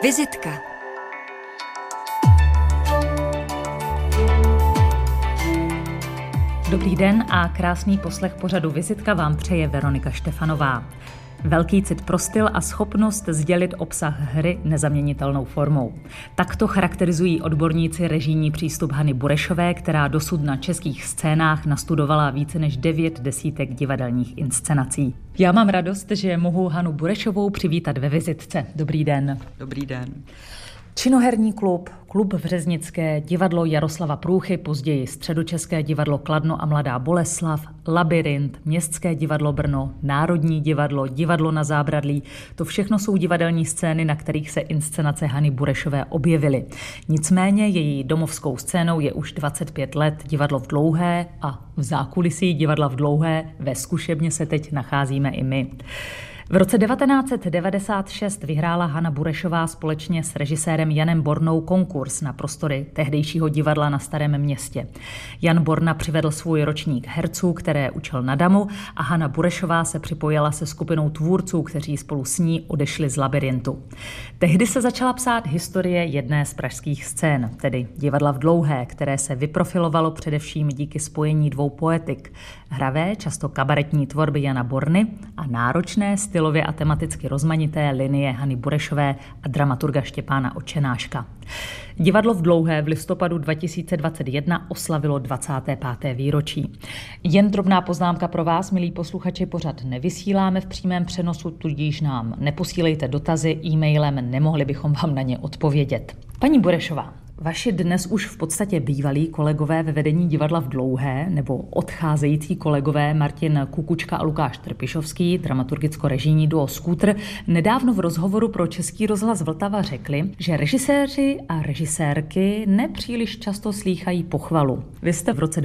Vizitka. Dobrý den a krásný poslech pořadu Vizitka vám přeje Veronika Štefanová. Velký cit pro styl a schopnost sdělit obsah hry nezaměnitelnou formou. Tak to charakterizují odborníci režijní přístup Hany Burešové, která dosud na českých scénách nastudovala více než 9 desítek divadelních inscenací. Já mám radost, že mohu Hanu Burešovou přivítat ve Vizitce. Dobrý den. Dobrý den. Činoherní klub Vřeznické, divadlo Jaroslava Průchy, později Středočeské divadlo Kladno a Mladá Boleslav, Labyrint, Městské divadlo Brno, Národní divadlo, divadlo Na Zábradlí. To všechno jsou divadelní scény, na kterých se inscenace Hany Burešové objevily. Nicméně její domovskou scénou je už 25 let divadlo v Dlouhé a v zákulisí divadla v Dlouhé ve zkušebně se teď nacházíme i my. V roce 1996 vyhrála Hana Burešová společně s režisérem Janem Bornou konkurs na prostory tehdejšího divadla na Starém Městě. Jan Borna přivedl svůj ročník herců, které učil na Damu, a Hana Burešová se připojila se skupinou tvůrců, kteří spolu s ní odešli z Labyrintu. Tehdy se začala psát historie jedné z pražských scén, tedy divadla v Dlouhé, které se vyprofilovalo především díky spojení dvou poetik. Hravé, často kabaretní tvorby Jana Borny a náročné stylově a tematicky rozmanité linie Hany Burešové a dramaturga Štěpána Očenáška. Divadlo v Dlouhé v listopadu 2021 oslavilo 25. výročí. Jen drobná poznámka pro vás, milí posluchači, pořad nevysíláme v přímém přenosu, tudíž nám neposílejte dotazy e-mailem, nemohli bychom vám na ně odpovědět. Paní Burešová, vaši dnes už v podstatě bývalí kolegové ve vedení divadla v Dlouhé nebo odcházející kolegové Martin Kukučka a Lukáš Trpišovský, dramaturgicko-režijní duo Skútr, nedávno v rozhovoru pro Český rozhlas Vltava řekli, že režiséři a režisérky nepříliš často slýchají pochvalu. Vy jste v roce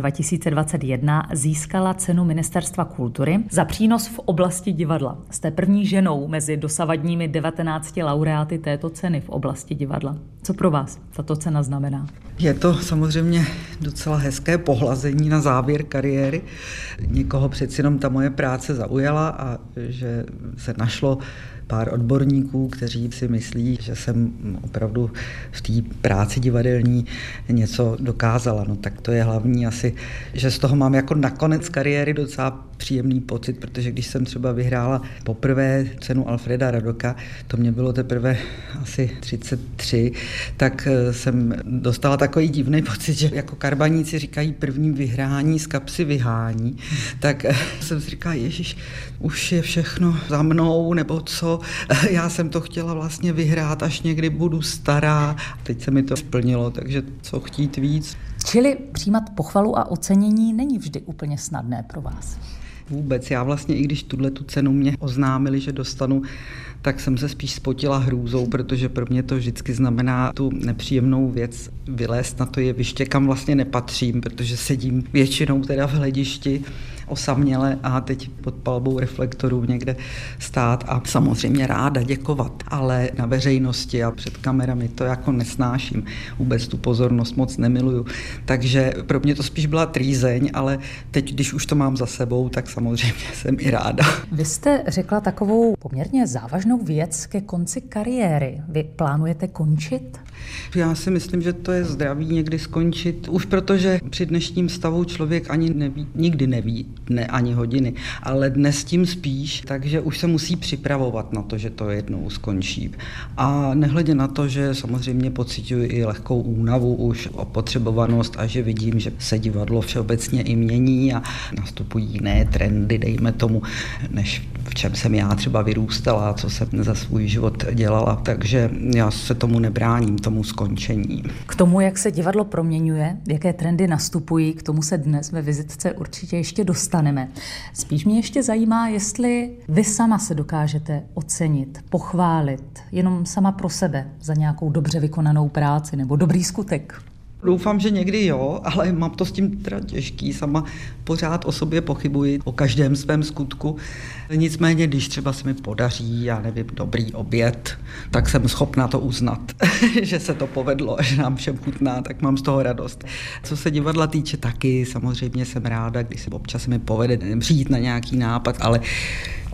2021 získala cenu Ministerstva kultury za přínos v oblasti divadla. Jste první ženou mezi dosavadními 19 laureáty této ceny v oblasti divadla. Co pro vás tato cena znamená? Je to samozřejmě docela hezké pohlazení na závěr kariéry. Někoho přeci jenom ta moje práce zaujala a že se našlo pár odborníků, kteří si myslí, že jsem opravdu v té práci divadelní něco dokázala. No tak to je hlavní asi, že z toho mám jako nakonec kariéry docela příjemný pocit, protože když jsem třeba vyhrála poprvé cenu Alfreda Radoka, to mě bylo teprve asi 33, tak jsem dostala takový divný pocit, že jako karbaníci říkají první vyhrání z kapsy vyhání, tak jsem si říkala, ježiš, už je všechno za mnou, nebo co, já jsem to chtěla vlastně vyhrát, až někdy budu stará. Teď se mi to splnilo, takže co chtít víc. Čili přijímat pochvalu a ocenění není vždy úplně snadné pro vás. Vůbec. Já vlastně, i když tu cenu mě oznámili, že dostanu, tak jsem se spíš spotila hrůzou, protože pro mě to vždycky znamená tu nepříjemnou věc vylézt na to jeviště, kam vlastně nepatřím, protože sedím většinou teda v hledišti osaměle a teď pod palbou reflektorů někde stát a samozřejmě ráda děkovat, ale na veřejnosti a před kamerami to jako nesnáším. Vůbec tu pozornost moc nemiluju. Takže pro mě to spíš byla trýzeň, ale teď, když už to mám za sebou, tak samozřejmě jsem i ráda. Vy jste řekla takovou poměrně závažnou věc ke konci kariéry. Vy plánujete končit? Já si myslím, že to je zdravý někdy skončit, už protože při dnešním stavu člověk ani neví, nikdy neví dne ani hodiny, ale dnes tím spíš, takže už se musí připravovat na to, že to jednou skončí. A nehledě na to, že samozřejmě pociťuji i lehkou únavu už, opotřebovanost a že vidím, že se divadlo všeobecně i mění a nastupují jiné trendy, dejme tomu, než v čem jsem já třeba vyrůstala, co jsem za svůj život dělala, takže já se tomu nebráním, tomu skončení. K tomu, jak se divadlo proměňuje, jaké trendy nastupují, k tomu se dnes ve Vizitce určitě ještě dostaneme. Spíš mě ještě zajímá, jestli vy sama se dokážete ocenit, pochválit, jenom sama pro sebe za nějakou dobře vykonanou práci nebo dobrý skutek. Doufám, že někdy jo, ale mám to s tím teda těžký. Sama pořád o sobě pochybuji, o každém svém skutku. Nicméně, když třeba se mi podaří, já nevím, dobrý oběd, tak jsem schopná to uznat, že se to povedlo a že nám všem chutná, tak mám z toho radost. Co se divadla týče, taky samozřejmě jsem ráda, když se občas mi povede přijít na nějaký nápad, ale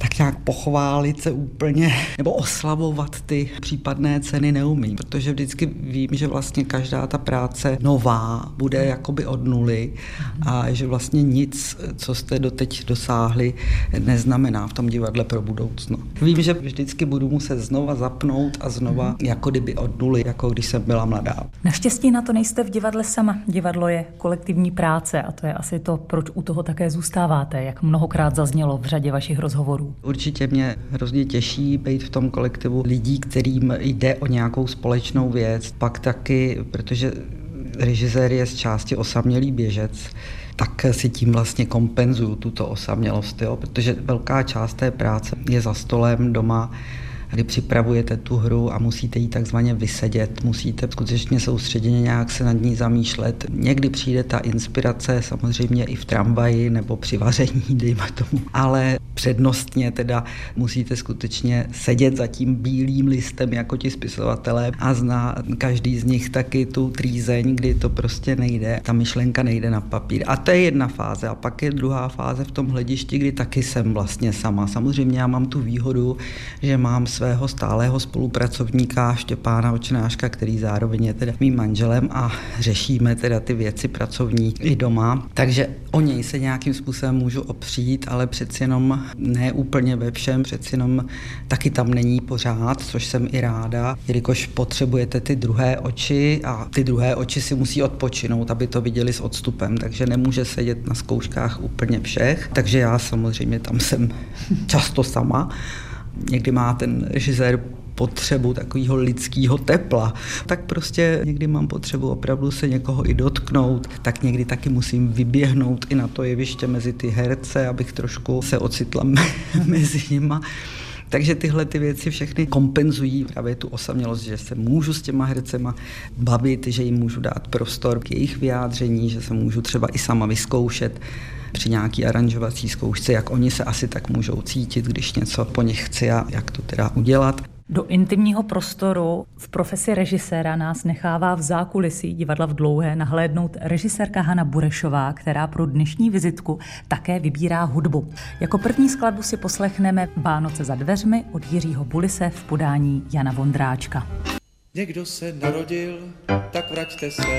tak nějak pochválit se úplně nebo oslavovat ty případné ceny neumím, protože vždycky vím, že vlastně každá ta práce nová bude jakoby od nuly a že vlastně nic, co jste doteď dosáhli, neznamená v tom divadle pro budoucno. Vím, že vždycky budu muset znova zapnout a znova jako kdyby od nuly, jako když jsem byla mladá. Naštěstí na to nejste v divadle sama. Divadlo je kolektivní práce a to je asi to, proč u toho také zůstáváte, jak mnohokrát zaznělo v řadě vašich rozhovorů. Určitě mě hrozně těší být v tom kolektivu lidí, kterým jde o nějakou společnou věc. Pak taky, protože režisér je z části osamělý běžec, tak si tím vlastně kompenzuju tuto osamělost, jo? Protože velká část té práce je za stolem doma, kdy připravujete tu hru a musíte ji takzvaně vysedět, musíte skutečně soustředěně nějak se nad ní zamýšlet. Někdy přijde ta inspirace samozřejmě i v tramvaji nebo při vaření, dejme tomu, ale přednostně teda musíte skutečně sedět za tím bílým listem jako ti spisovatelé a zná každý z nich taky tu trýzeň, kdy to prostě nejde, ta myšlenka nejde na papír. A to je jedna fáze a pak je druhá fáze v tom hledišti, kdy taky jsem vlastně sama. Samozřejmě já mám tu výhodu, že mám svého stálého spolupracovníka Štěpána Očenáška, který zároveň je teda mým manželem a řešíme teda ty věci pracovní i doma. Takže o něj se nějakým způsobem můžu opřít, ale přeci jenom ne úplně ve všem, přeci jenom taky tam není pořád, což jsem i ráda, jelikož potřebujete ty druhé oči a ty druhé oči si musí odpočinout, aby to viděli s odstupem, takže nemůže sedět na zkouškách úplně všech, takže já samozřejmě tam jsem často sama. Někdy má ten režisér potřebu takového lidského tepla, tak prostě někdy mám potřebu opravdu se někoho i dotknout, tak někdy taky musím vyběhnout i na to jeviště mezi ty herce, abych trošku se ocitla mezi nima. Takže tyhle ty věci všechny kompenzují právě tu osamělost, že se můžu s těma hercema bavit, že jim můžu dát prostor k jejich vyjádření, že se můžu třeba i sama vyzkoušet při nějaký aranžovací zkoušce, jak oni se asi tak můžou cítit, když něco po nich chci a jak to teda udělat. Do intimního prostoru v profesi režiséra nás nechává v zákulisí divadla v Dlouhé nahlédnout režisérka Hana Burešová, která pro dnešní vizitku také vybírá hudbu. Jako první skladbu si poslechneme Vánoce za dveřmi od Jiřího Bulise v podání Jana Vondráčka. Někdo se narodil, tak vraťte se.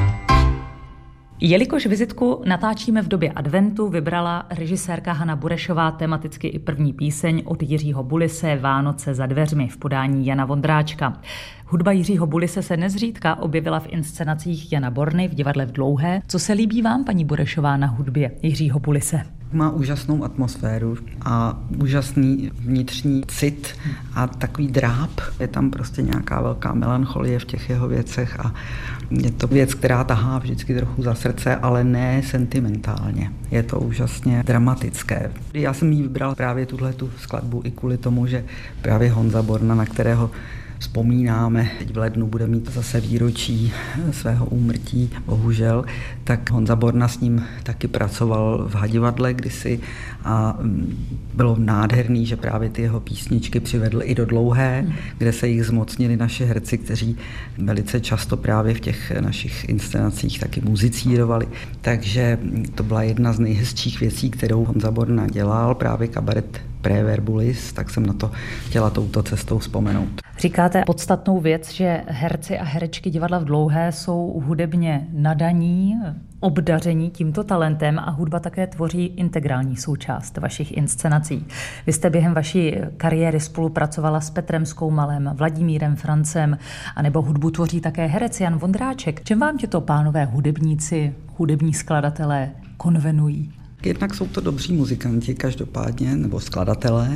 Jelikož vizitku natáčíme v době adventu, vybrala režisérka Hana Burešová tematicky i první píseň od Jiřího Bulise Vánoce za dveřmi v podání Jana Vondráčka. Hudba Jiřího Bulise se nezřídka objevila v inscenacích Jana Borny v divadle v Dlouhé. Co se líbí vám, paní Burešová, na hudbě Jiřího Bulise? Má úžasnou atmosféru a úžasný vnitřní cit a takový dráp. Je tam prostě nějaká velká melancholie v těch jeho věcech a je to věc, která tahá vždycky trochu za srdce, ale ne sentimentálně. Je to úžasně dramatické. Já jsem jí vybral právě tuhletu skladbu i kvůli tomu, že právě Honza Borna, na kterého vzpomínáme, teď v lednu bude mít zase výročí svého úmrtí, bohužel, tak Honza Borna s ním taky pracoval v Hadivadle kdysi a bylo nádherný, že právě ty jeho písničky přivedl i do Dlouhé, kde se jich zmocnili naši herci, kteří velice často právě v těch našich inscenacích taky muzicírovali. Takže to byla jedna z nejhezčích věcí, kterou Honza Borna dělal, právě kabaret Préverbulis, tak jsem na to chtěla touto cestou vzpomenout. Říkáte podstatnou věc, že herci a herečky divadla v Dlouhé jsou hudebně nadaní, obdaření tímto talentem a hudba také tvoří integrální součást vašich inscenací. Vy jste během vaší kariéry spolupracovala s Petrem Skoumalem, Vladimírem Francem, anebo hudbu tvoří také herec Jan Vondráček. Čem vám těto pánové hudebníci, hudební skladatelé konvenují? Jednak jsou to dobří muzikanti každopádně, nebo skladatelé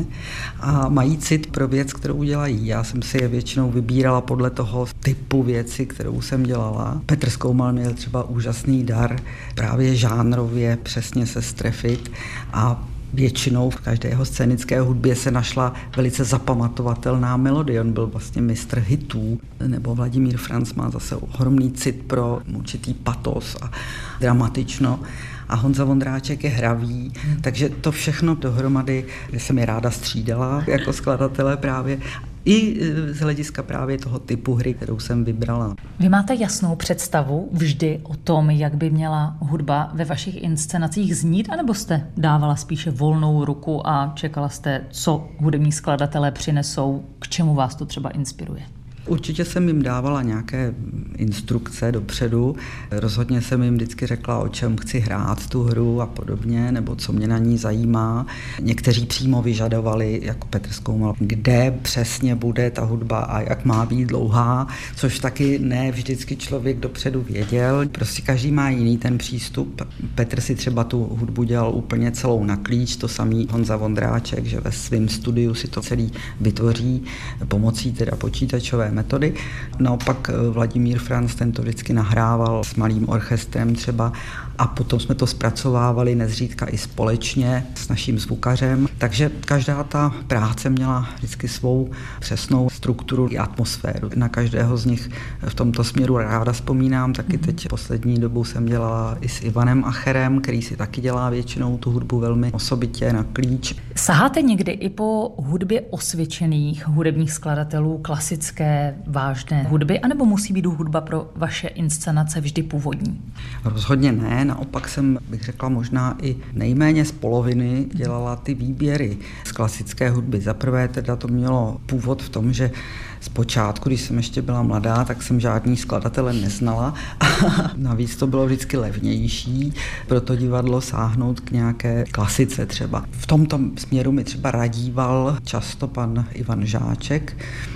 a mají cit pro věc, kterou dělají. Já jsem si je většinou vybírala podle toho typu věci, kterou jsem dělala. Petr Skoumal měl třeba úžasný dar právě žánrově přesně se strefit a většinou v každé jeho scénické hudbě se našla velice zapamatovatelná melodie. On byl vlastně mistr hitů, nebo Vladimír Franc má zase ohromný cit pro určitý patos a dramatično. A Honza Vondráček je hravý, takže to všechno dohromady jsem je ráda střídala jako skladatele právě. I z hlediska právě toho typu hry, kterou jsem vybrala. Vy máte jasnou představu vždy o tom, jak by měla hudba ve vašich inscenacích znít, anebo jste dávala spíše volnou ruku a čekala jste, co hudební skladatelé přinesou, k čemu vás to třeba inspiruje? Určitě jsem jim dávala nějaké instrukce dopředu. Rozhodně jsem jim vždycky řekla, o čem chci hrát tu hru a podobně, nebo co mě na ní zajímá. Někteří přímo vyžadovali, jako Petr Skoumal, kde přesně bude ta hudba a jak má být dlouhá, což taky ne vždycky člověk dopředu věděl. Prostě každý má jiný ten přístup. Petr si třeba tu hudbu dělal úplně celou na klíč, to samý Honza Vondráček, že ve svém studiu si to celý vytvoří pomocí teda počítačové metody. Naopak Vladimír Franc, ten to vždycky nahrával s malým orchestrem třeba a potom jsme to zpracovávali nezřídka i společně s naším zvukařem. Takže každá ta práce měla vždycky svou přesnou strukturu i atmosféru. Na každého z nich v tomto směru ráda vzpomínám. Taky teď poslední dobou jsem dělala i s Ivanem Acherem, který si taky dělá většinou tu hudbu velmi osobitě na klíč. Saháte někdy i po hudbě osvědčených hudebních skladatelů klasické, vážné hudby, anebo musí být hudba pro vaše inscenace vždy původní? Rozhodně ne, naopak jsem, bych řekla, možná i nejméně z poloviny dělala ty výběry z klasické hudby. Zaprvé teda to mělo původ v tom, že zpočátku, když jsem ještě byla mladá, tak jsem žádný skladatele neznala a navíc to bylo vždycky levnější pro to divadlo sáhnout k nějaké klasice třeba. V tomto směru mi třeba radíval často pan Ivan Žáček,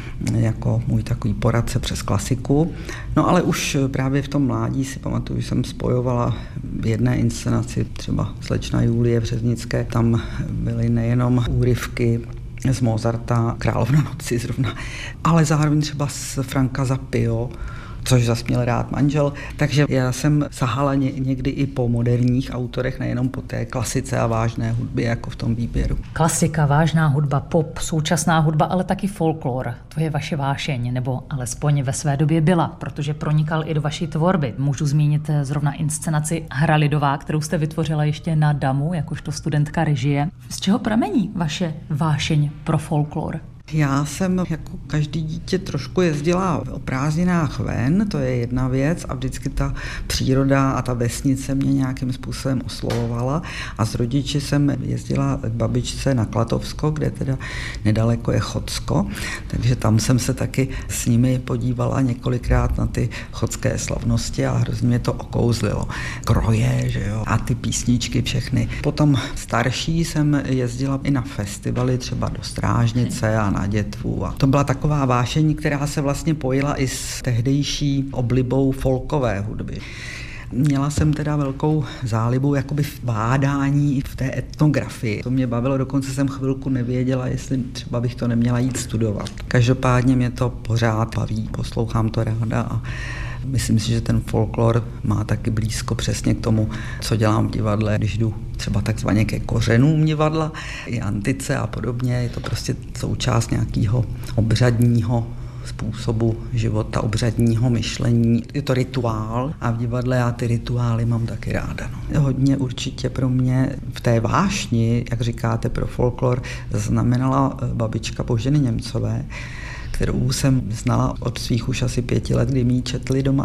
jako můj takový poradce přes klasiku. No ale už právě v tom mládí si pamatuju, že jsem spojovala v jedné inscenaci třeba Slečna Julie Březnické. Tam byly nejenom úryvky z Mozarta, Královna noci zrovna, ale zároveň třeba z Franka Zappio, což zas měl rád manžel. Takže já jsem sahala někdy i po moderních autorech, nejenom po té klasice a vážné hudbě, jako v tom výběru. Klasika, vážná hudba, pop, současná hudba, ale taky folklor. To je vaše vášeň, nebo alespoň ve své době byla, protože pronikal i do vaší tvorby. Můžu zmínit zrovna inscenaci Hra lidová, kterou jste vytvořila ještě na Damu, jakožto studentka režie. Z čeho pramení vaše vášeň pro folklor? Já jsem jako každý dítě trošku jezdila o prázdninách ven, to je jedna věc a vždycky ta příroda a ta vesnice mě nějakým způsobem oslovovala a s rodiči jsem jezdila k babičce na Klatovsko, kde teda nedaleko je Chodsko, takže tam jsem se taky s nimi podívala několikrát na ty chodské slavnosti a hrozně mě to okouzlilo. Kroje, že jo, a ty písničky všechny. Potom starší jsem jezdila i na festivaly, třeba do Strážnice a na Dětvu. A to byla taková vášeň, která se vlastně pojila i s tehdejší oblibou folkové hudby. Měla jsem teda velkou zálibu jakoby v bádání v té etnografii. To mě bavilo, dokonce jsem chvilku nevěděla, jestli třeba bych to neměla jít studovat. Každopádně mě to pořád baví, poslouchám to ráda a myslím si, že ten folklor má taky blízko přesně k tomu, co dělám v divadle, když jdu třeba takzvaně ke kořenům divadla, i antice a podobně. Je to prostě součást nějakého obřadního způsobu života, obřadního myšlení. Je to rituál a v divadle já ty rituály mám taky ráda. No. Hodně určitě pro mě v té vášni, jak říkáte, pro folklor znamenala babička Boženy Němcové, kterou jsem znala od svých už asi 5 let, kdy mi ji četli doma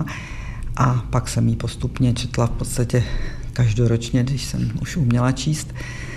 a pak jsem ji postupně četla v podstatě každoročně, když jsem už uměla číst.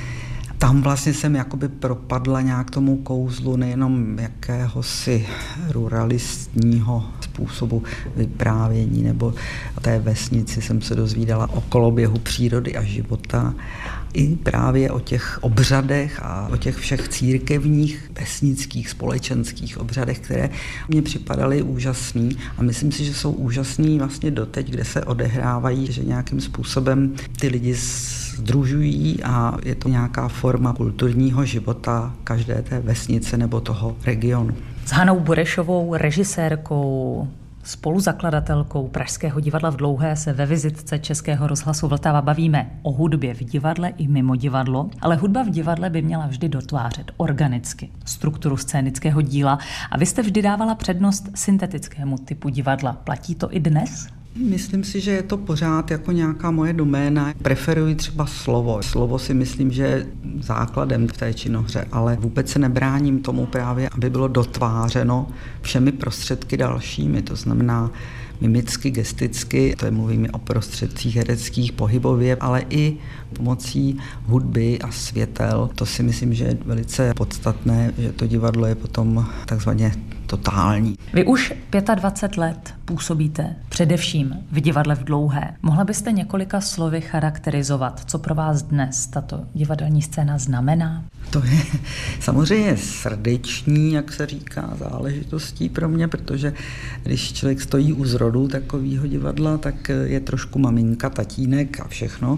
Tam vlastně jsem jakoby propadla nějak tomu kouzlu nejenom jakéhosi ruralistního způsobu vyprávění, nebo té vesnici jsem se dozvídala o koloběhu přírody a života, i právě o těch obřadech a o těch všech církevních, vesnických, společenských obřadech, které mě připadaly úžasný a myslím si, že jsou úžasný vlastně doteď, kde se odehrávají, že nějakým způsobem ty lidi sdružují a je to nějaká forma kulturního života každé té vesnice nebo toho regionu. S Hanou Burešovou, režisérkou, spoluzakladatelkou Pražského divadla v Dlouhé se ve vizitce Českého rozhlasu Vltava bavíme o hudbě v divadle i mimo divadlo, ale hudba v divadle by měla vždy dotvářet organicky strukturu scénického díla a vy jste vždy dávala přednost syntetickému typu divadla. Platí to i dnes? Myslím si, že je to pořád jako nějaká moje doména. Preferuji třeba slovo. Slovo si myslím, že je základem v té činohře, ale vůbec se nebráním tomu právě, aby bylo dotvářeno všemi prostředky dalšími. To znamená mimicky, gesticky, to je mluvíme o prostředcích hereckých, pohybově, ale i pomocí hudby a světel. To si myslím, že je velice podstatné, že to divadlo je potom takzvaně totální. Vy už 25 let působíte především v divadle v Dlouhé. Mohla byste několika slovy charakterizovat, co pro vás dnes tato divadelní scéna znamená? To je samozřejmě srdeční, jak se říká, záležitostí pro mě, protože když člověk stojí u zrodu takového divadla, tak je trošku maminka, tatínek a všechno.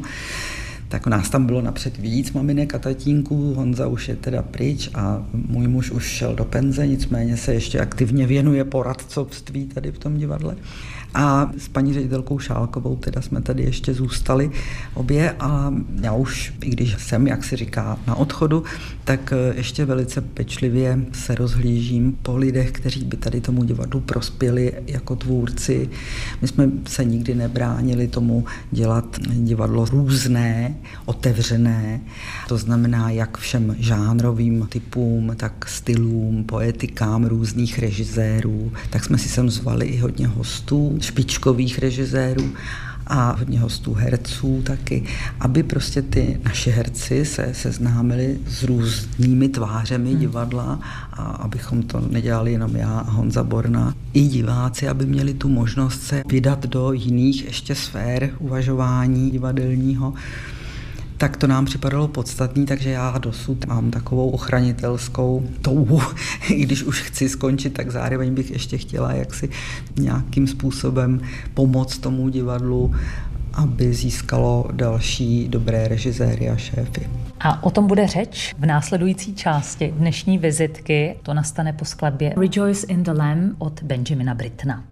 Tak nás tam bylo napřed víc maminek a tatínků, Honza už je teda pryč a můj muž už šel do penze, nicméně se ještě aktivně věnuje poradcovství tady v tom divadle. A s paní ředitelkou Šálkovou teda jsme tady ještě zůstali obě a já už, i když jsem, jak se říká, na odchodu, tak ještě velice pečlivě se rozhlížím po lidech, kteří by tady tomu divadlu prospěli jako tvůrci. My jsme se nikdy nebránili tomu dělat divadlo různé, otevřené, to znamená jak všem žánrovým typům, tak stylům, poetikám různých režisérů. Tak jsme si sem zvali i hodně hostů, špičkových režisérů a hodně hostů herců taky, aby prostě ty naši herci se seznámili s různými tvářemi divadla a abychom to nedělali jenom já a Honza Borna. I diváci, aby měli tu možnost se vydat do jiných ještě sfér uvažování divadelního. Tak to nám připadalo podstatný, takže já dosud mám takovou ochranitelskou touhu, i když už chci skončit, tak zároveň bych ještě chtěla jaksi nějakým způsobem pomoct tomu divadlu, aby získalo další dobré režiséry a šéfy. A o tom bude řeč v následující části dnešní vizitky. To nastane po skladbě Rejoice in the Lamb od Benjamina Brittona.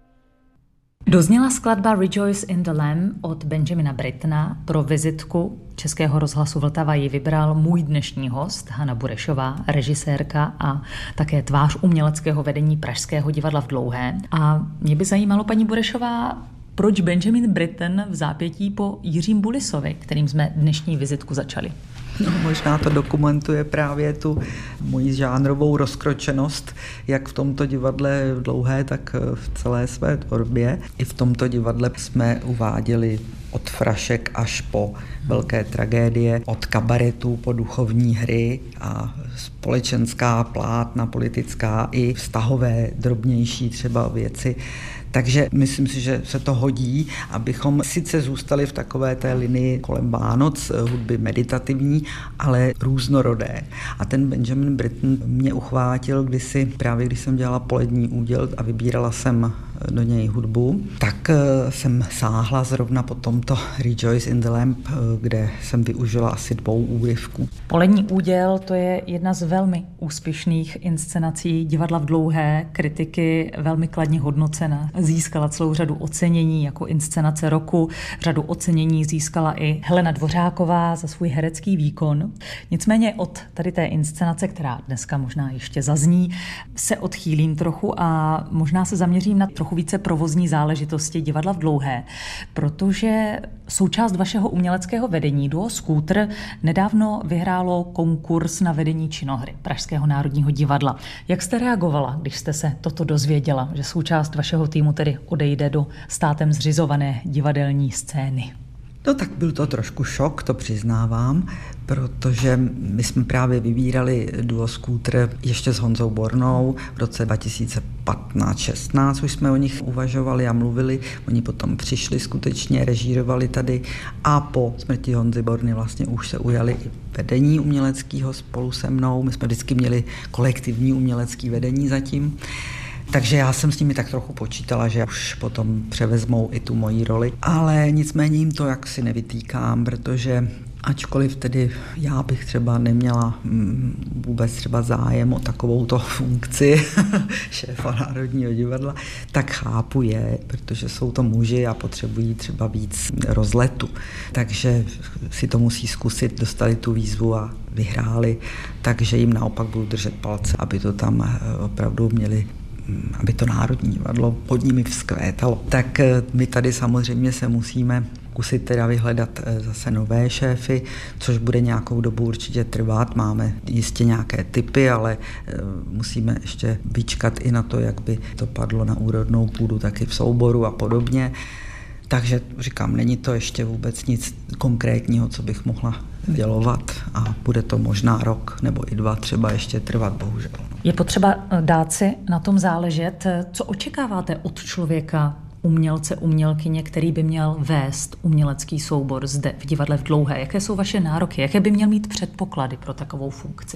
Dozněla skladba Rejoice in the Lamb od Benjamina Brittona. Pro vizitku Českého rozhlasu Vltava ji vybral můj dnešní host Hana Burešová, režisérka a také tvář uměleckého vedení Pražského divadla v Dlouhé. A mě by zajímalo, paní Burešová, proč Benjamin Britten v zápětí po Jiřím Bulisovi, kterým jsme dnešní vizitku začali? No, možná to dokumentuje právě tu moji žánrovou rozkročenost, jak v tomto divadle v Dlouhé, tak v celé své tvorbě. I v tomto divadle jsme uváděli od frašek až po velké tragédie, od kabaretu po duchovní hry a společenská, plátna, politická i vztahové, drobnější třeba věci. Takže myslím si, že se to hodí, abychom sice zůstali v takové té linii kolem Vánoc, hudby meditativní, ale různorodé. A ten Benjamin Britten mě uchvátil kdysi, právě když jsem dělala Polední úděl a vybírala jsem do něj hudbu, tak jsem sáhla zrovna po tomto Rejoice in the Lamb, kde jsem využila asi 2 úryvků. Polední úděl, to je jedna z velmi úspěšných inscenací divadla v Dlouhé, kritiky velmi kladně hodnocena. Získala celou řadu ocenění jako inscenace roku. Řadu ocenění získala i Helena Dvořáková za svůj herecký výkon. Nicméně od tady té inscenace, která dneska možná ještě zazní, se odchýlím trochu a možná se zaměřím na trochu více provozní záležitosti divadla v Dlouhé, protože součást vašeho uměleckého vedení Duo Skútr nedávno vyhrálo konkurs na vedení činohry Pražského národního divadla. Jak jste reagovala, když jste se toto dozvěděla, že součást vašeho týmu tedy odejde do státem zřizované divadelní scény? No tak byl to trošku šok, to přiznávám, protože my jsme právě vybírali Duo Skútr ještě s Honzou Bornou v roce 2015-16, už jsme o nich uvažovali a mluvili, oni potom přišli skutečně, režírovali tady a po smrti Honzy Borny vlastně už se ujali i vedení uměleckého spolu se mnou, my jsme vždycky měli kolektivní umělecké vedení zatím. Takže já jsem s nimi tak trochu počítala, že už potom převezmou i tu moji roli. Ale nicméně jim to jaksi nevytýkám, protože ačkoliv tedy já bych třeba neměla vůbec třeba zájem o takovouto funkci šéfa Národního divadla, tak chápu je, protože jsou to muži a potřebují třeba víc rozletu. Takže si to musí zkusit, dostali tu výzvu a vyhráli, takže jim naopak budu držet palce, aby to tam opravdu měli aby to Národní divadlo pod nimi vzkvétalo. Tak my tady samozřejmě se musíme zkusit teda vyhledat zase nové šéfy, což bude nějakou dobu určitě trvat. Máme jistě nějaké tipy, ale musíme ještě vyčkat i na to, jak by to padlo na úrodnou půdu, taky v souboru a podobně. Takže říkám, není to ještě vůbec nic konkrétního, co bych mohla dělovat a bude to možná rok nebo i 2 třeba ještě trvat, bohužel. Je potřeba dát si na tom záležet. Co očekáváte od člověka, umělce, umělkyně, který by měl vést umělecký soubor zde v divadle v Dlouhé? Jaké jsou vaše nároky? Jaké by měl mít předpoklady pro takovou funkci?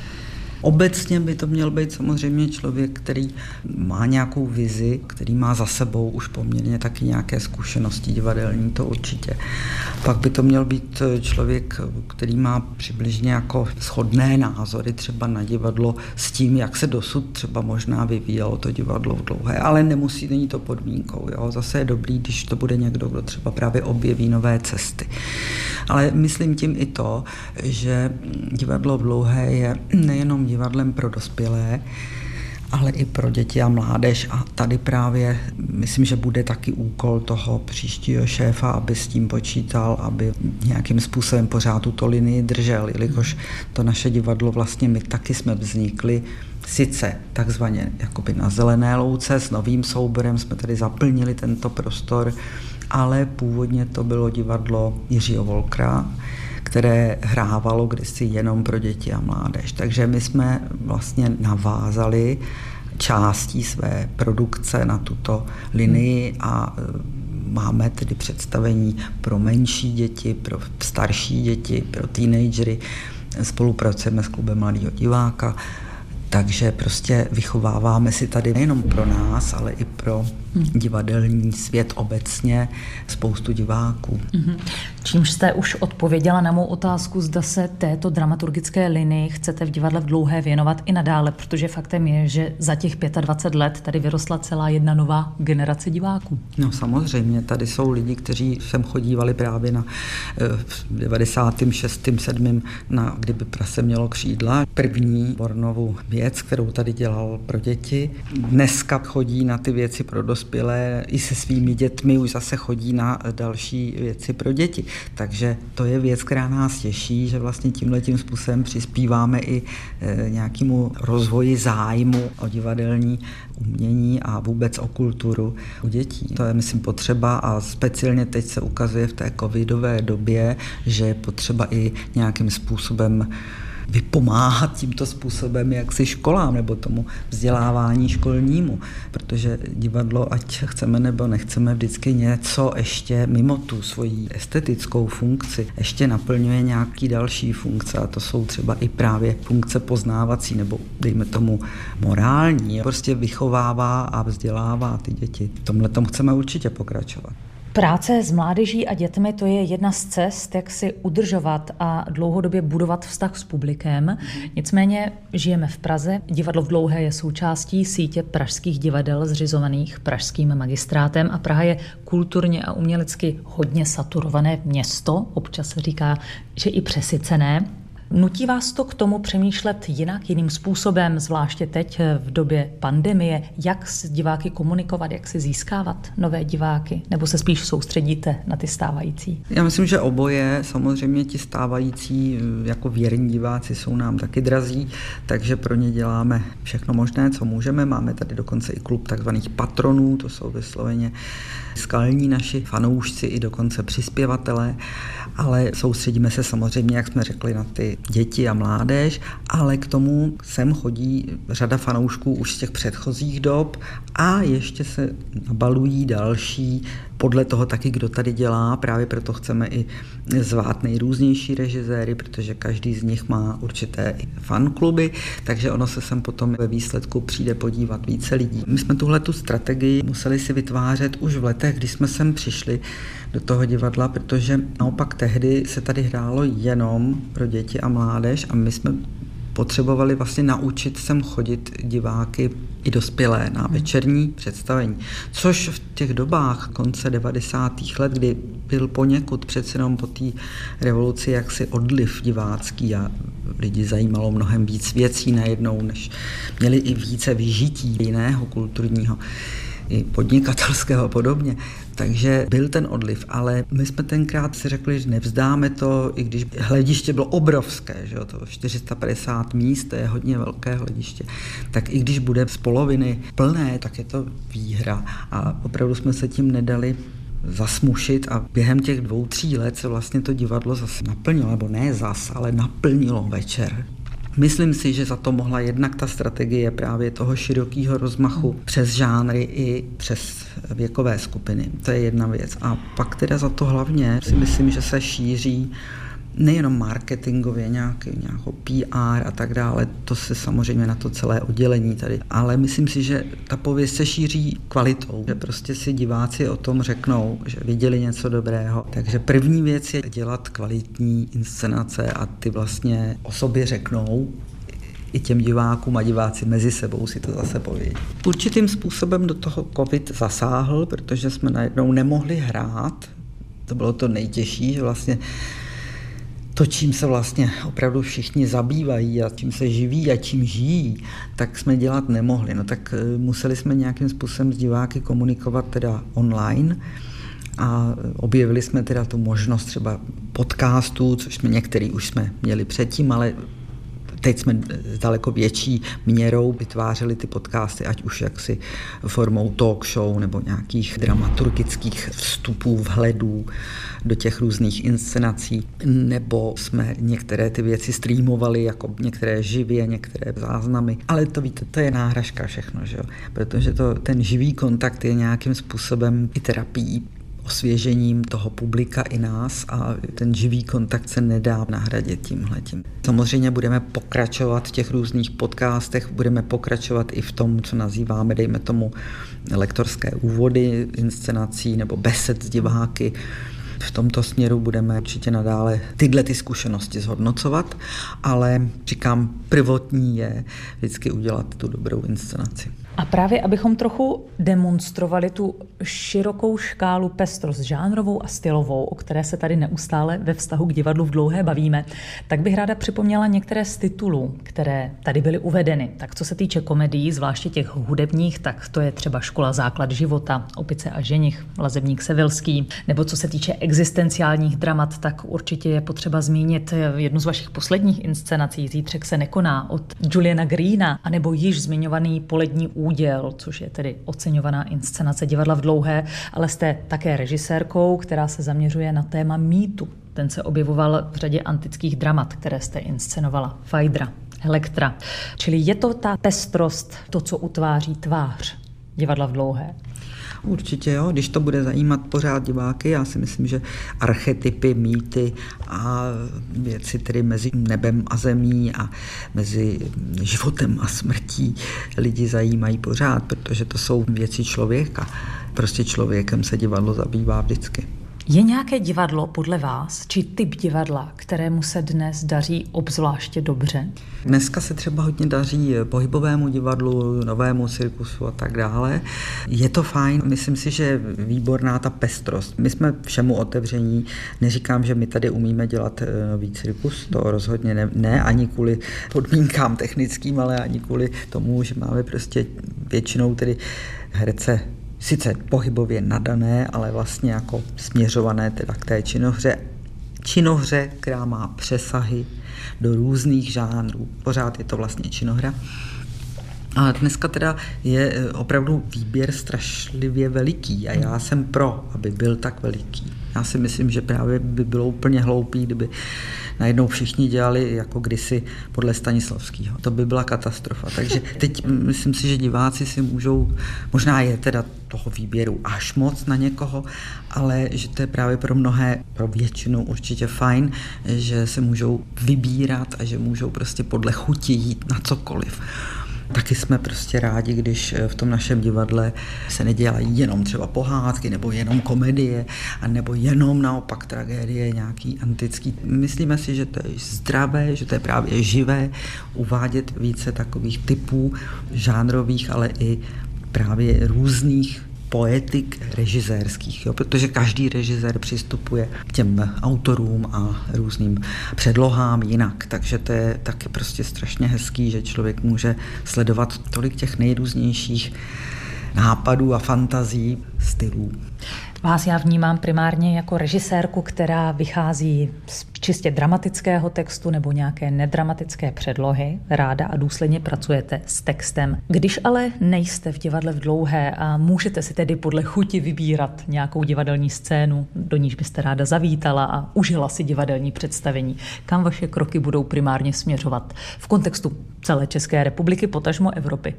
Obecně by to měl být samozřejmě člověk, který má nějakou vizi, který má za sebou už poměrně taky nějaké zkušenosti divadelní, to určitě. Pak by to měl být člověk, který má přibližně jako shodné názory třeba na divadlo s tím, jak se dosud třeba možná vyvíjelo to divadlo v Dlouhé, ale není to podmínkou. Jo? Zase je dobrý, když to bude někdo, kdo třeba právě objeví nové cesty. Ale myslím tím i to, že divadlo v Dlouhé je nejenom divadlem pro dospělé, ale i pro děti a mládež. A tady právě myslím, že bude taky úkol toho příštího šéfa, aby s tím počítal, aby nějakým způsobem pořád tuto linii držel, jelikož to naše divadlo vlastně my taky jsme vznikli sice takzvaně jakoby na zelené louce, s novým souborem jsme tady zaplnili tento prostor, ale původně to bylo divadlo Jiřího Volkra, které hrávalo kdysi jenom pro děti a mládež. Takže my jsme vlastně navázali částí své produkce na tuto linii a máme tedy představení pro menší děti, pro starší děti, pro teenagery. Spolupracujeme s klubem Mladého diváka, takže prostě vychováváme si tady nejenom pro nás, ale i pro divadelní svět obecně spoustu diváků. Čímž jste už odpověděla na mou otázku, zda se této dramaturgické linii chcete v divadle v Dlouhé věnovat i nadále, protože faktem je, že za těch 25 let tady vyrostla celá jedna nová generace diváků. No samozřejmě, tady jsou lidi, kteří sem chodívali právě na 96. 7. na Kdyby prase mělo křídla. První Bornovu věc, kterou tady dělal pro děti. Dneska chodí na ty věci pro dospělé, i se svými dětmi už zase chodí na další věci pro děti. Takže to je věc, která nás těší, že vlastně tímhletím způsobem přispíváme i nějakému rozvoji zájmu o divadelní umění a vůbec o kulturu u dětí. To je, myslím, potřeba a speciálně teď se ukazuje v té covidové době, že je potřeba i nějakým způsobem vypomáhat tímto způsobem jaksi školám nebo tomu vzdělávání školnímu, protože divadlo, ať chceme nebo nechceme, vždycky něco ještě mimo tu svoji estetickou funkci ještě naplňuje nějaký další funkce a to jsou třeba i právě funkce poznávací nebo dejme tomu morální. Prostě vychovává a vzdělává ty děti. V tomhletom chceme určitě pokračovat. Práce s mládeží a dětmi, to je jedna z cest, jak si udržovat a dlouhodobě budovat vztah s publikem. Nicméně žijeme v Praze. Divadlo v Dlouhé je součástí sítě pražských divadel zřizovaných pražským magistrátem a Praha je kulturně a umělecky hodně saturované město. Občas se říká, že i přesycené. Nutí vás to k tomu přemýšlet jinak, jiným způsobem, zvláště teď v době pandemie, jak s diváky komunikovat, jak si získávat nové diváky, nebo se spíš soustředíte na ty stávající? Já myslím, že oboje, samozřejmě ti stávající jako věrní diváci jsou nám taky drazí, takže pro ně děláme všechno možné, co můžeme. Máme tady dokonce i klub takzvaných patronů, to jsou vysloveně skalní naši fanoušci i dokonce přispěvatelé, ale soustředíme se samozřejmě, jak jsme řekli, na ty děti a mládež, ale k tomu sem chodí řada fanoušků už z těch předchozích dob a ještě se nabalují další, podle toho taky, kdo tady dělá, právě proto chceme i zvát nejrůznější režiséry, protože každý z nich má určité fankluby, takže ono se sem potom ve výsledku přijde podívat více lidí. My jsme tuhletu strategii museli si vytvářet už v letech, kdy jsme sem přišli do toho divadla, protože naopak tehdy se tady hrálo jenom pro děti a mládež a my jsme potřebovali vlastně naučit sem chodit diváky i dospělé na večerní představení. Což v těch dobách konce 90. let, kdy byl poněkud přece jenom po té revoluci jaksi odliv divácký a lidi zajímalo mnohem víc věcí najednou, než měli i více vyžití jiného kulturního i podnikatelského a podobně. Takže byl ten odliv, ale my jsme tenkrát si řekli, že nevzdáme to, i když hlediště bylo obrovské, že jo, to 450 míst, to je hodně velké hlediště, tak i když bude z poloviny plné, tak je to výhra a opravdu jsme se tím nedali zasmušit a během těch 2-3 let se vlastně to divadlo zase naplnilo, nebo ne zas, ale naplnilo večer. Myslím si, že za to mohla jednak ta strategie právě toho širokého rozmachu přes žánry i přes věkové skupiny. To je jedna věc. A pak teda za to hlavně si myslím, že se šíří nejenom marketingově, nějakou PR a tak dále, to se samozřejmě na to celé oddělení tady, ale myslím si, že ta pověst se šíří kvalitou, že prostě si diváci o tom řeknou, že viděli něco dobrého. Takže první věc je dělat kvalitní inscenace a ty vlastně o sobě řeknou i těm divákům a diváci mezi sebou si to zase povědí. Určitým způsobem do toho covid zasáhl, protože jsme najednou nemohli hrát, to bylo to nejtěžší, že vlastně to, čím se vlastně opravdu všichni zabývají a čím se živí a čím žijí, tak jsme dělat nemohli. No tak museli jsme nějakým způsobem s diváky komunikovat teda online a objevili jsme teda tu možnost třeba podcastů, což jsme některý už jsme měli předtím, ale teď jsme daleko větší měrou vytvářeli ty podcasty, ať už jaksi formou talk show nebo nějakých dramaturgických vstupů, vhledů do těch různých inscenací, nebo jsme některé ty věci streamovali, jako některé živě, některé záznamy. Ale to víte, to je náhražka všechno, že jo? Protože ten živý kontakt je nějakým způsobem i terapií, osvěžením toho publika i nás a ten živý kontakt se nedá nahradit tímhletím. Samozřejmě budeme pokračovat v těch různých podcastech, budeme pokračovat i v tom, co nazýváme, dejme tomu, lektorské úvody inscenací nebo besed s diváky. V tomto směru budeme určitě nadále tyhle ty zkušenosti zhodnocovat, ale říkám, prvotní je vždycky udělat tu dobrou inscenaci. A právě abychom trochu demonstrovali tu širokou škálu pestrost žánrovou a stylovou, o které se tady neustále ve vztahu k divadlu v Dlouhé bavíme, tak bych ráda připomněla některé z titulů, které tady byly uvedeny. Tak co se týče komedií, zvláště těch hudebních, tak to je třeba Škola základ života, Opice a ženich, Lazebník Sevilský, nebo co se týče existenciálních dramat, tak určitě je potřeba zmínit jednu z vašich posledních inscenací, Zítřek se nekoná, od Juliana Greena, anebo již zmiňovaný Polední úděl, což je tedy oceňovaná inscenace divadla v Dlouhé, ale jste také režisérkou, která se zaměřuje na téma mýtu. Ten se objevoval v řadě antických dramat, které jste inscenovala. Fajdra, Elektra. Čili je to ta pestrost, to, co utváří tvář divadla v Dlouhé? Určitě jo, když to bude zajímat pořád diváky, já si myslím, že archetypy, mýty a věci tedy mezi nebem a zemí a mezi životem a smrtí lidi zajímají pořád, protože to jsou věci člověka. Prostě člověkem se divadlo zabývá vždycky. Je nějaké divadlo podle vás, či typ divadla, kterému se dnes daří obzvláště dobře? Dneska se třeba hodně daří pohybovému divadlu, novému cirkusu a tak dále. Je to fajn, myslím si, že je výborná ta pestrost. My jsme všemu otevření, neříkám, že my tady umíme dělat nový cirkus, to rozhodně ne ani kvůli podmínkám technickým, ale ani kvůli tomu, že máme prostě většinou tedy herce sice pohybově nadané, ale vlastně jako směřované teda k té činohře, která má přesahy do různých žánrů. Pořád je to vlastně činohra. A dneska teda je opravdu výběr strašlivě veliký a já jsem pro, aby byl tak veliký. Já si myslím, že právě by bylo úplně hloupý, kdyby najednou všichni dělali jako kdysi podle Stanislavského. To by byla katastrofa. Takže teď myslím si, že diváci si můžou, možná je teda toho výběru až moc na někoho, ale že to je právě pro mnohé, pro většinu určitě fajn, že se můžou vybírat a že můžou prostě podle chuti jít na cokoliv. Taky jsme prostě rádi, když v tom našem divadle se nedělají jenom třeba pohádky, nebo jenom komedie, a nebo jenom naopak tragédie nějaký antický. Myslíme si, že to je zdravé, že to je právě živé, uvádět více takových typů žánrových, ale i právě různých poetik režisérských, jo, protože každý režisér přistupuje k těm autorům a různým předlohám jinak, takže to je taky prostě strašně hezký, že člověk může sledovat tolik těch nejrůznějších nápadů a fantazí, stylů. Vás já vnímám primárně jako režisérku, která vychází z čistě dramatického textu nebo nějaké nedramatické předlohy. Ráda a důsledně pracujete s textem. Když ale nejste v divadle v Dlouhé a můžete si tedy podle chuti vybírat nějakou divadelní scénu, do níž byste ráda zavítala a užila si divadelní představení, kam vaše kroky budou primárně směřovat v kontextu celé České republiky, potažmo Evropy?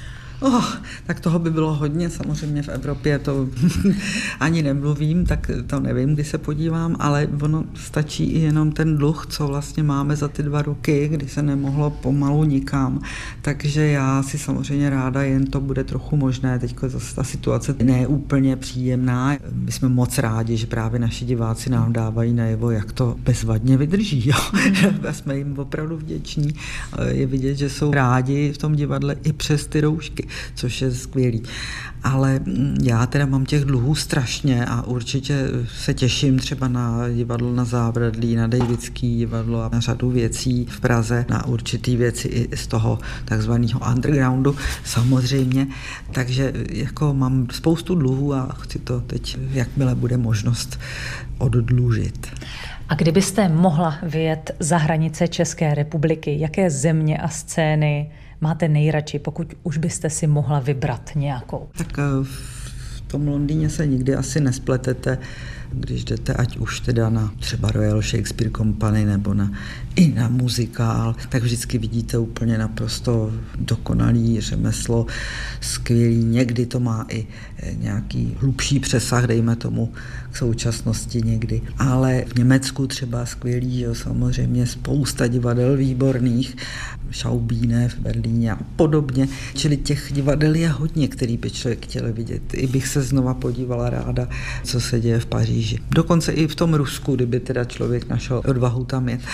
Tak toho by bylo hodně, samozřejmě v Evropě to ani nemluvím, tak to nevím, kdy se podívám, ale ono stačí i jenom ten dluh, co vlastně máme za ty 2 roky, kdy se nemohlo pomalu nikam, takže já si samozřejmě ráda, jen to bude trochu možné, teďko zase ta situace nie je úplně příjemná, my jsme moc rádi, že právě naši diváci nám dávají najevo, jak to bezvadně vydrží, jo. A jsme jim opravdu vděční, je vidět, že jsou rádi v tom divadle i přes ty roušky, což je skvělý. Ale já teda mám těch dluhů strašně a určitě se těším třeba na divadlo na Zábradlí, na Davidský divadlo a na řadu věcí v Praze, na určitý věci i z toho takzvaného undergroundu samozřejmě. Takže jako mám spoustu dluhů a chci to teď, jakmile bude možnost, oddlužit. A kdybyste mohla vyjet za hranice České republiky, jaké země a scény máte nejradši, pokud už byste si mohla vybrat nějakou? Tak v tom Londýně se nikdy asi nespletete, když jdete ať už teda na třeba Royal Shakespeare Company nebo i na muzikál, tak vždycky vidíte úplně naprosto dokonalý řemeslo, skvělý. Někdy to má i nějaký hlubší přesah, dejme tomu, k současnosti někdy. Ale v Německu třeba skvělý, jo, samozřejmě spousta divadel výborných, Schaubühne v Berlíně a podobně. Čili těch divadel je hodně, který by člověk chtěl vidět. I bych se znova podívala ráda, co se děje v Paříži. Dokonce i v tom Rusku, kdyby teda člověk našel odvahu tam jet.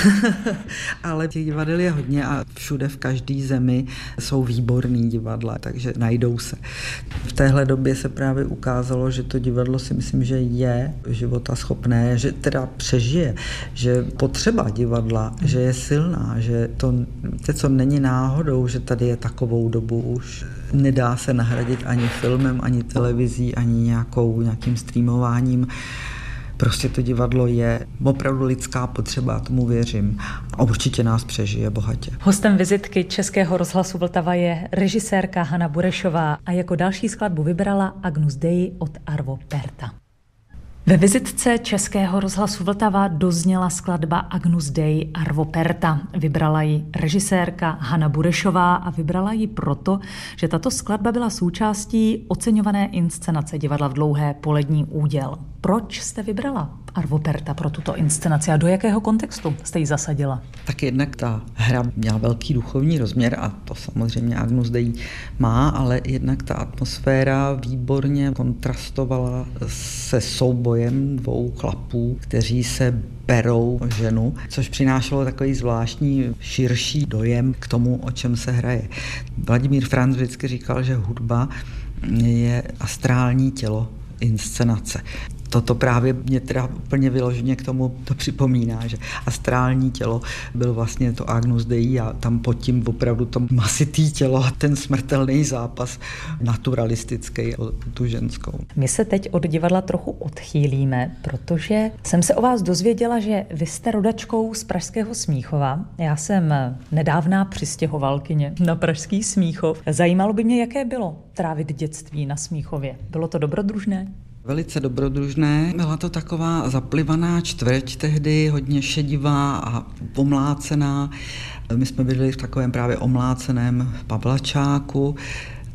Ale těch divadel je hodně a všude v každé zemi jsou výborný divadla, takže najdou se. V téhle době se právě ukázalo, že to divadlo si myslím, že je životaschopné, že teda přežije, že potřeba divadla, že je silná, že to co není náhodou, že tady je takovou dobu už. Nedá se nahradit ani filmem, ani televizí, ani nějakým streamováním. Prostě to divadlo je opravdu lidská potřeba, tomu věřím. A určitě nás přežije bohatě. Hostem vizitky Českého rozhlasu Vltava je režisérka Hana Burešová a jako další skladbu vybrala Agnus Dei od Arvo Pärta. Ve vizitce Českého rozhlasu Vltava dozněla skladba Agnus Dei Arvo Pärta. Vybrala ji režisérka Hana Burešová a vybrala ji proto, že tato skladba byla součástí oceňované inscenace divadla v Dlouhé Polední úděl. Proč jste vybrala Arvo Pärta pro tuto inscenaci a do jakého kontextu jste ji zasadila? Tak jednak ta hra měla velký duchovní rozměr a to samozřejmě Agnus Dei má, ale jednak ta atmosféra výborně kontrastovala se soubojem 2 chlapů, kteří se berou ženu, což přinášelo takový zvláštní širší dojem k tomu, o čem se hraje. Vladimír Franz vždycky říkal, že hudba je astrální tělo inscenace. Toto právě mě teda úplně vyloženě k tomu to připomíná, že astrální tělo byl vlastně to Agnus Dei a tam pod tím opravdu to masitý tělo a ten smrtelný zápas naturalistický o tu ženskou. My se teď od divadla trochu odchýlíme, protože jsem se o vás dozvěděla, že vy jste rodačkou z pražského Smíchova. Já jsem nedávná přistěhovalkyně na pražský Smíchov. Zajímalo by mě, jaké bylo trávit dětství na Smíchově. Bylo to dobrodružné? Velice dobrodružné. Byla to taková zaplivaná čtvrť tehdy, hodně šedivá a pomlácená. My jsme bydleli v takovém právě omláceném Pavlačáku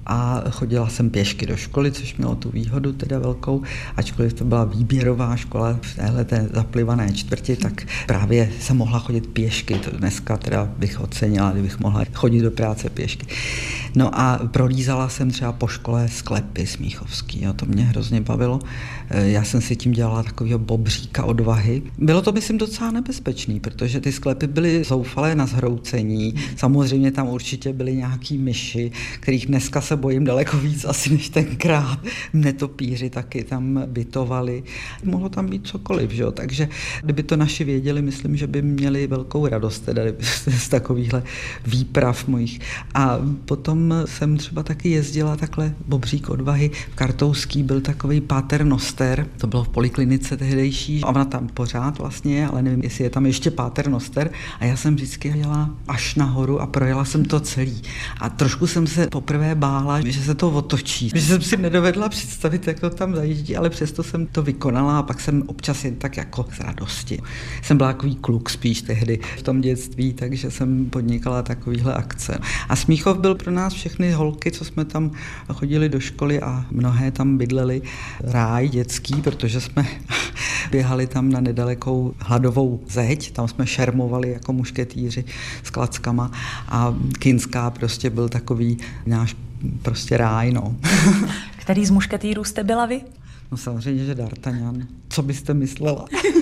a chodila jsem pěšky do školy, což mělo tu výhodu teda velkou, ačkoliv to byla výběrová škola v téhleté zaplivané čtvrti, tak právě jsem mohla chodit pěšky. To dneska teda bych ocenila, kdybych mohla chodit do práce pěšky. No a prolízala jsem třeba po škole sklepy smíchovský, to mě hrozně bavilo. Já jsem si tím dělala takového bobříka odvahy. Bylo to, myslím, docela nebezpečný, protože ty sklepy byly zoufalé na zhroucení. Samozřejmě tam určitě byly nějaký myši, kterých dneska se bojím daleko víc asi než tenkrát. Netopíři taky tam bytovali. Mohlo tam být cokoliv, že jo? Takže kdyby to naši věděli, myslím, že by měli velkou radost teda z takovýchhle výprav mojich. A potom jsem třeba taky jezdila takhle bobřík odvahy. V Kartouský byl takový Paternoster, to bylo v poliklinice tehdejší. A ona tam pořád vlastně je, ale nevím, jestli je tam ještě Paternoster. A já jsem vždycky jela až nahoru a projela jsem to celý. A trošku jsem se poprvé bála, že se to otočí. Že jsem si nedovedla představit, jak to tam zajíždí, ale přesto jsem to vykonala a pak jsem občas jen tak jako z radosti. Jsem byla takový kluk spíš tehdy v tom dětství, takže jsem podnikala takovýhle akce. A Smíchov byl pro nás všechny holky, co jsme tam chodili do školy a mnohé tam bydleli, ráj dětský, protože jsme běhali tam na nedalekou hladovou zeď, tam jsme šermovali jako mušketýři s klackama a Kinská prostě byl takový náš prostě ráj, no. Který z mušketýrů jste byla vy? No samozřejmě, že D'Artagnan. Co byste myslela?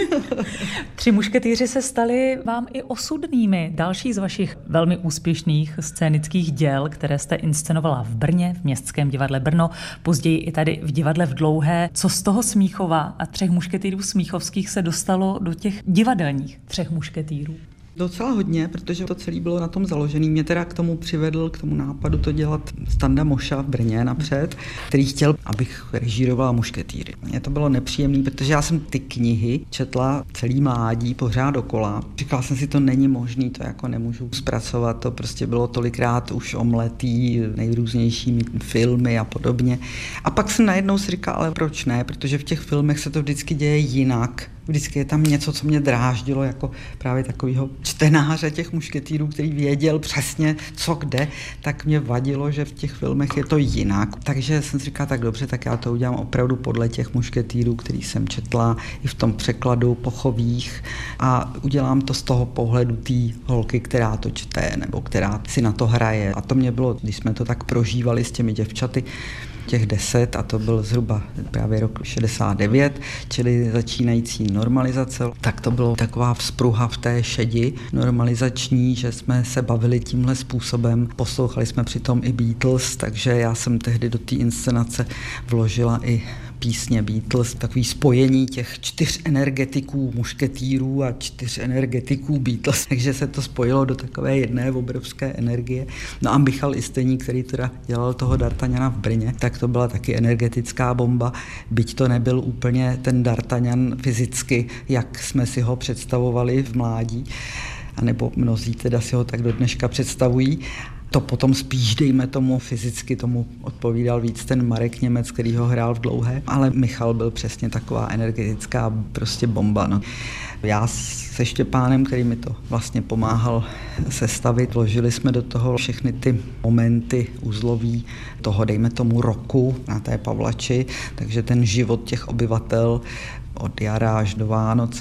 3 mušketýři se stali vám i osudnými. Další z vašich velmi úspěšných scénických děl, které jste inscenovala v Brně, v Městském divadle Brno, později i tady v divadle v Dlouhé. Co z toho Smíchova a 3 mušketýrů smíchovských se dostalo do těch divadelních 3 mušketýrů? Docela hodně, protože to celé bylo na tom založený. Mě teda k tomu nápadu to dělat Standa Moša v Brně napřed, který chtěl, abych režírovala mušketýry. Mně to bylo nepříjemné, protože já jsem ty knihy četla celý mládí pořád dokola. Říkala jsem si, to není možný, to jako nemůžu zpracovat, to prostě bylo tolikrát už omletý nejrůznějšími filmy a podobně. A pak jsem najednou si říkala, ale proč ne, protože v těch filmech se to vždycky děje jinak. Vždycky je tam něco, co mě dráždilo jako právě takového čtenáře těch mušketýrů, který věděl přesně, co kde, tak mě vadilo, že v těch filmech je to jinak. Takže jsem si říkala, tak dobře, tak já to udělám opravdu podle těch mušketýrů, který jsem četla i v tom překladu pochových a udělám to z toho pohledu té holky, která to čte nebo která si na to hraje. A to mě bylo, když jsme to tak prožívali s těmi děvčaty, těch 10 a to byl zhruba právě rok 69, čili začínající normalizace, tak to bylo taková vzpruha v té šedi normalizační, že jsme se bavili tímhle způsobem. Poslouchali jsme přitom i Beatles, takže já jsem tehdy do té inscenace vložila i písně Beatles, takový spojení těch 4 energetiků mušketýrů a 4 energetiků Beatles, takže se to spojilo do takové jedné obrovské energie. No a Michal Isteník, který teda dělal toho D'Artagnana v Brně, tak to byla taky energetická bomba, byť to nebyl úplně ten D'Artagnan fyzicky, jak jsme si ho představovali v mládí, anebo mnozí teda si ho tak do dneška představují. To potom spíš, dejme tomu, fyzicky tomu odpovídal víc ten Marek Němec, který ho hrál v Dlouhé, ale Michal byl přesně taková energetická prostě bomba. No. Já se Štěpánem, který mi to vlastně pomáhal sestavit, vložili jsme do toho všechny ty momenty uzloví toho, dejme tomu, roku na té Pavlači, takže ten život těch obyvatel od jara až do Vánoc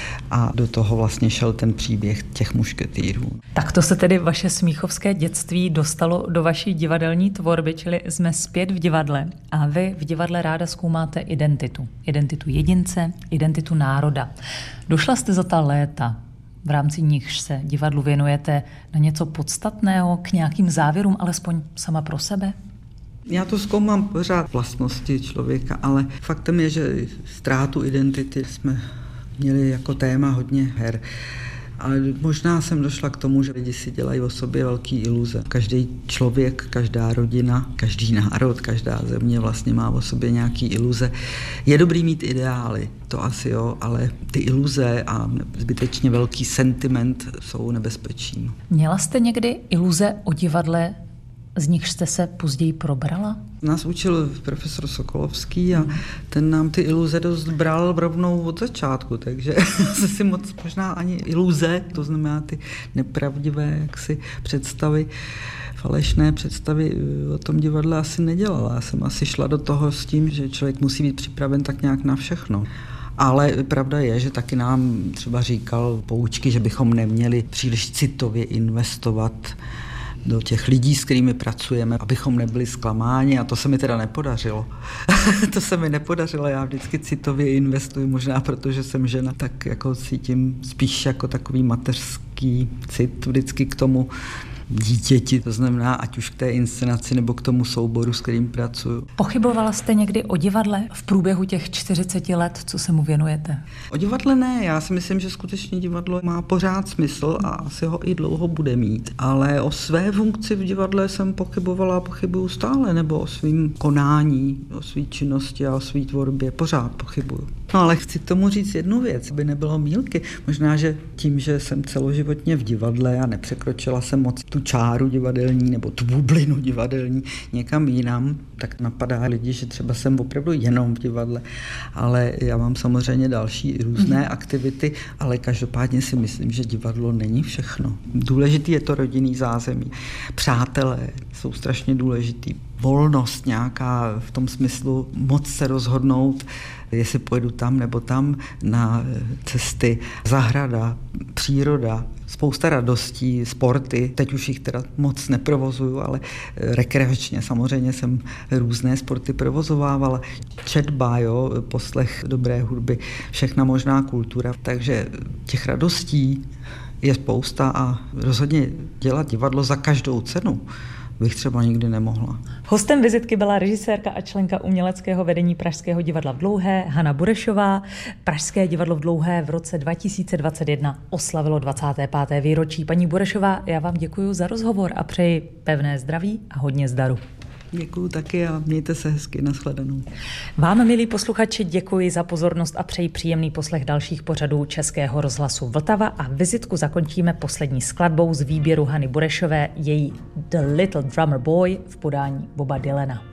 a do toho vlastně šel ten příběh těch mušketýrů. Tak to se tedy vaše smíchovské dětství dostalo do vaší divadelní tvorby, čili jsme zpět v divadle a vy v divadle ráda zkoumáte identitu. Identitu jedince, identitu národa. Došla jste za ta léta, v rámci nichž se divadlu věnujete, na něco podstatného, k nějakým závěrům, alespoň sama pro sebe? Já to zkoumám pořád vlastnosti člověka, ale faktem je, že ztrátu identity jsme měli jako téma hodně her. Ale možná jsem došla k tomu, že lidi si dělají o sobě velký iluze. Každý člověk, každá rodina, každý národ, každá země vlastně má o sobě nějaký iluze. Je dobrý mít ideály, to asi jo, ale ty iluze a zbytečně velký sentiment jsou nebezpečí. Měla jste někdy iluze o divadle z nichž jste se později probrala? Nás učil profesor Sokolovský a ten nám ty iluze dost bral rovnou od začátku, takže si moc možná ani iluze, to znamená ty nepravdivé jaksi představy, falešné představy o tom divadle asi nedělala. Já jsem asi šla do toho s tím, že člověk musí být připraven tak nějak na všechno. Ale pravda je, že taky nám třeba říkal poučky, že bychom neměli příliš citově investovat do těch lidí, s kterými pracujeme, abychom nebyli zklamáni, a to se mi teda nepodařilo. To se mi nepodařilo, já vždycky citově investuji, možná protože jsem žena, tak jako cítím spíš jako takový mateřský cit vždycky k tomu dítěti, to znamená ať už k té inscenaci nebo k tomu souboru, s kterým pracuju. Pochybovala jste někdy o divadle v průběhu těch 40 let, co se mu věnujete? O divadle ne, já si myslím, že skutečně divadlo má pořád smysl a asi ho i dlouho bude mít, ale o své funkci v divadle jsem pochybovala a pochybuju stále, nebo o svým konání, o své činnosti a o své tvorbě pořád pochybuju. No ale chci k tomu říct jednu věc, aby nebylo mýlky. Možná, že tím, že jsem celoživotně v divadle a nepřekročila jsem moc tu čáru divadelní nebo tu bublinu divadelní někam jinam, tak napadá lidi, že třeba jsem opravdu jenom v divadle. Ale já mám samozřejmě další různé aktivity, ale každopádně si myslím, že divadlo není všechno. Důležitý je to rodinný zázemí. Přátelé jsou strašně důležitý. Volnost nějaká v tom smyslu moc se rozhodnout, jestli pojedu tam nebo tam na cesty, zahrada, příroda, spousta radostí, sporty, teď už jich teda moc neprovozuju, ale rekreačně samozřejmě jsem různé sporty provozovávala. Četba, poslech dobré hudby, všechna možná kultura, takže těch radostí je spousta a rozhodně dělat divadlo za každou cenu bych třeba nikdy nemohla. Hostem vizitky byla režisérka a členka uměleckého vedení Pražského divadla v Dlouhé Hana Burešová. Pražské divadlo v Dlouhé v roce 2021 oslavilo 25. výročí. Paní Burešová, já vám děkuji za rozhovor a přeji pevné zdraví a hodně zdaru. Děkuju taky a mějte se hezky, nashledanou. Vám, milí posluchači, děkuji za pozornost a přeji příjemný poslech dalších pořadů Českého rozhlasu Vltava a vizitku zakončíme poslední skladbou z výběru Hany Burešové, její The Little Drummer Boy v podání Boba Dylana.